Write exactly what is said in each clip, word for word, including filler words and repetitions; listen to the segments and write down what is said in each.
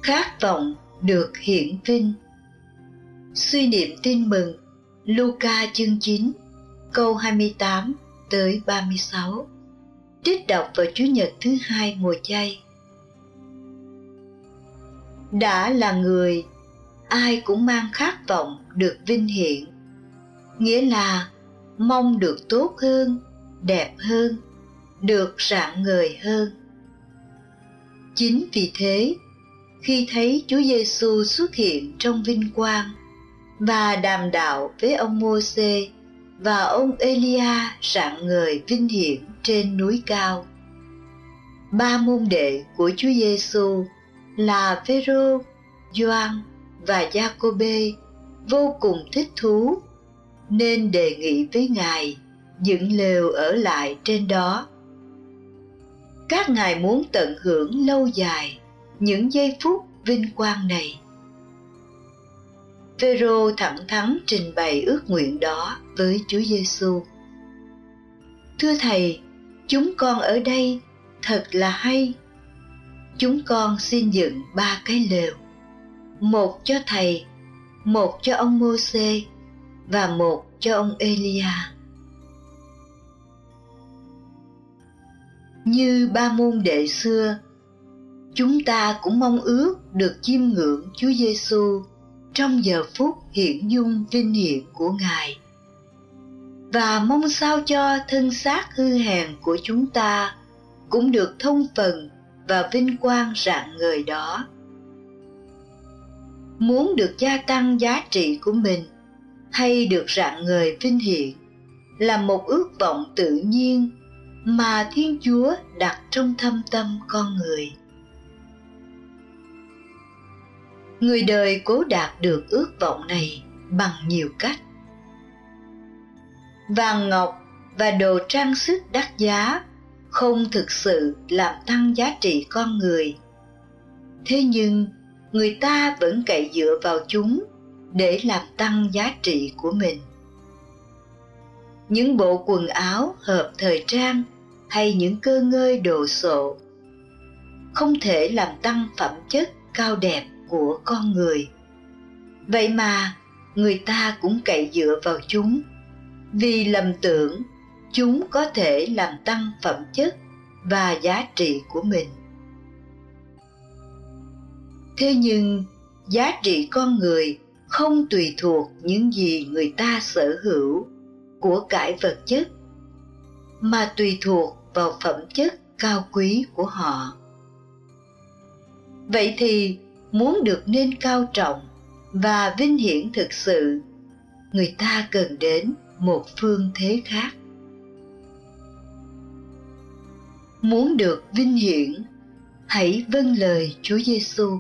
khát vọng được hiển vinh. Suy niệm tin mừng Luca chương chín câu hai mươi tám tới ba mươi sáu, trích đọc vào Chủ nhật thứ hai mùa chay. Đã là người, ai cũng mang khát vọng được vinh hiển, nghĩa là mong được tốt hơn, đẹp hơn, được rạng ngời hơn. Chính vì thế, khi thấy Chúa Giêsu xuất hiện trong vinh quang và đàm đạo với ông Mô-sê và ông Ê-li-a rạng ngời vinh hiển trên núi cao, ba môn đệ của Chúa Giêsu là Phêrô, Gioan và Gia-cô-bê vô cùng thích thú, nên đề nghị với Ngài dựng lều ở lại trên đó. Các ngài muốn tận hưởng lâu dài những giây phút vinh quang này. Phêrô thẳng thắn trình bày ước nguyện đó với Chúa Giêsu. Thưa Thầy, chúng con ở đây thật là hay. Chúng con xin dựng ba cái lều, một cho Thầy, một cho ông Mô-sê và một cho ông Ê-li-a. Như ba môn đệ xưa, chúng ta cũng mong ước được chiêm ngưỡng Chúa Giêsu trong giờ phút hiển dung vinh hiển của Ngài, và mong sao cho thân xác hư hèn của chúng ta cũng được thông phần và vinh quang rạng ngời đó. Muốn được gia tăng giá trị của mình hay được rạng ngời vinh hiển là một ước vọng tự nhiên mà Thiên Chúa đặt trong thâm tâm con người. Người đời cố đạt được ước vọng này bằng nhiều cách. Vàng ngọc và đồ trang sức đắt giá không thực sự làm tăng giá trị con người. Thế nhưng, người ta vẫn cậy dựa vào chúng để làm tăng giá trị của mình. Những bộ quần áo hợp thời trang hay những cơ ngơi đồ sộ không thể làm tăng phẩm chất cao đẹp của con người. Vậy mà người ta cũng cậy dựa vào chúng vì lầm tưởng chúng có thể làm tăng phẩm chất và giá trị của mình. Thế nhưng giá trị con người không tùy thuộc những gì người ta sở hữu của cải vật chất, mà tùy thuộc vào phẩm chất cao quý của họ. Vậy thì muốn được nên cao trọng và vinh hiển thực sự, người ta cần đến một phương thế khác. Muốn được vinh hiển, hãy vâng lời Chúa Giêsu.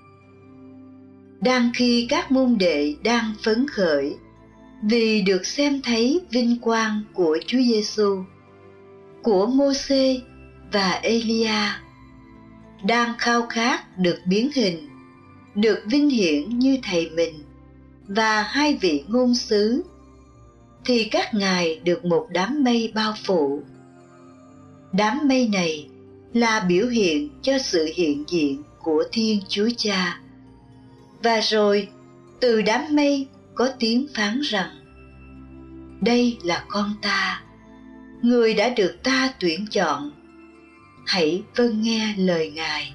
Đang khi các môn đệ đang phấn khởi vì được xem thấy vinh quang của Chúa Giêsu, của Mô-sê và Ê-li-a, đang khao khát được biến hình, được vinh hiển như thầy mình và hai vị ngôn sứ, thì các ngài được một đám mây bao phủ. Đám mây này là biểu hiện cho sự hiện diện của Thiên Chúa Cha. Và rồi, từ đám mây có tiếng phán rằng: đây là con ta, người đã được ta tuyển chọn, hãy vâng nghe lời Ngài.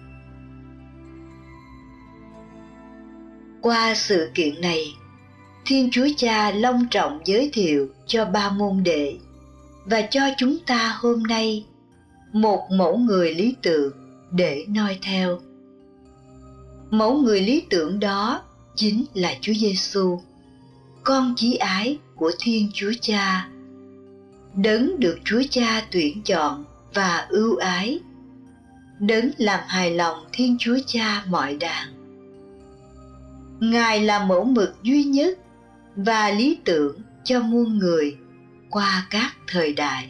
Qua sự kiện này, Thiên Chúa Cha long trọng giới thiệu cho ba môn đệ và cho chúng ta hôm nay một mẫu người lý tưởng để noi theo. Mẫu người lý tưởng đó chính là Chúa Giêsu, con chí ái của Thiên Chúa Cha, đấng được Chúa Cha tuyển chọn và ưu ái, đấng làm hài lòng Thiên Chúa Cha mọi đàn. Ngài là mẫu mực duy nhất và lý tưởng cho muôn người qua các thời đại.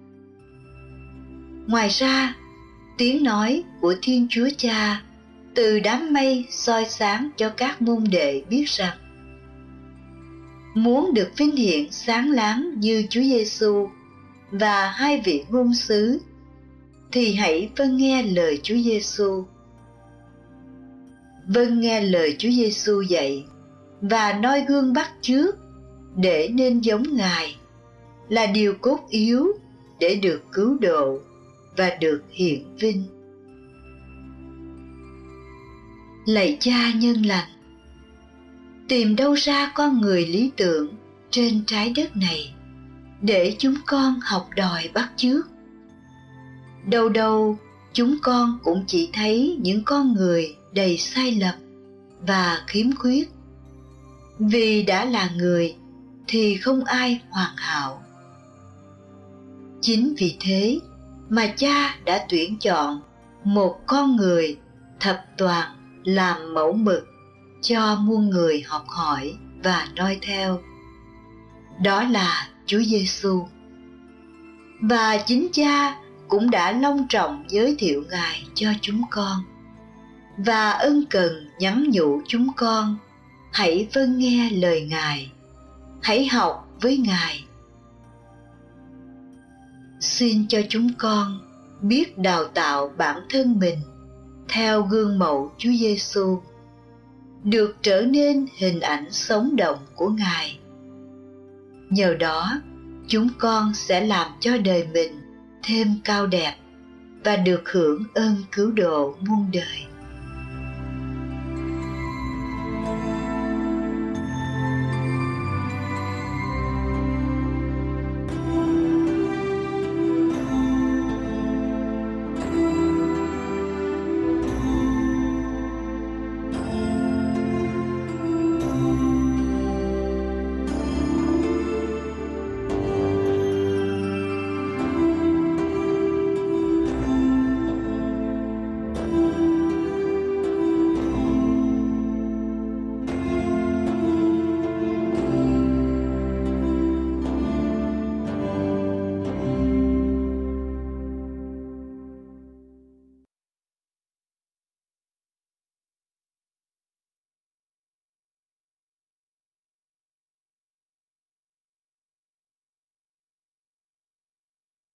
Ngoài ra, tiếng nói của Thiên Chúa Cha từ đám mây soi sáng cho các môn đệ biết rằng muốn được vinh hiển sáng láng như Chúa Giêsu và hai vị ngôn sứ, thì hãy vâng nghe lời Chúa Giêsu. vâng nghe lời Chúa Giêsu dạy và noi gương bắt chước để nên giống Ngài là điều cốt yếu để được cứu độ và được hiển vinh. Lạy Cha nhân lành, tìm đâu ra con người lý tưởng trên trái đất này để chúng con học đòi bắt chước. Đâu đâu chúng con cũng chỉ thấy những con người đầy sai lầm và khiếm khuyết. Vì đã là người thì không ai hoàn hảo. Chính vì thế mà Cha đã tuyển chọn một con người thập toàn làm mẫu mực cho muôn người học hỏi và noi theo. Đó là Chúa Giêsu. Và chính Cha cũng đã long trọng giới thiệu Ngài cho chúng con và ân cần nhắn nhủ chúng con hãy vâng nghe lời Ngài, hãy học với Ngài. Xin cho chúng con biết đào tạo bản thân mình theo gương mẫu Chúa Giêsu, được trở nên hình ảnh sống động của Ngài. Nhờ đó, chúng con sẽ làm cho đời mình thêm cao đẹp và được hưởng ơn cứu độ muôn đời.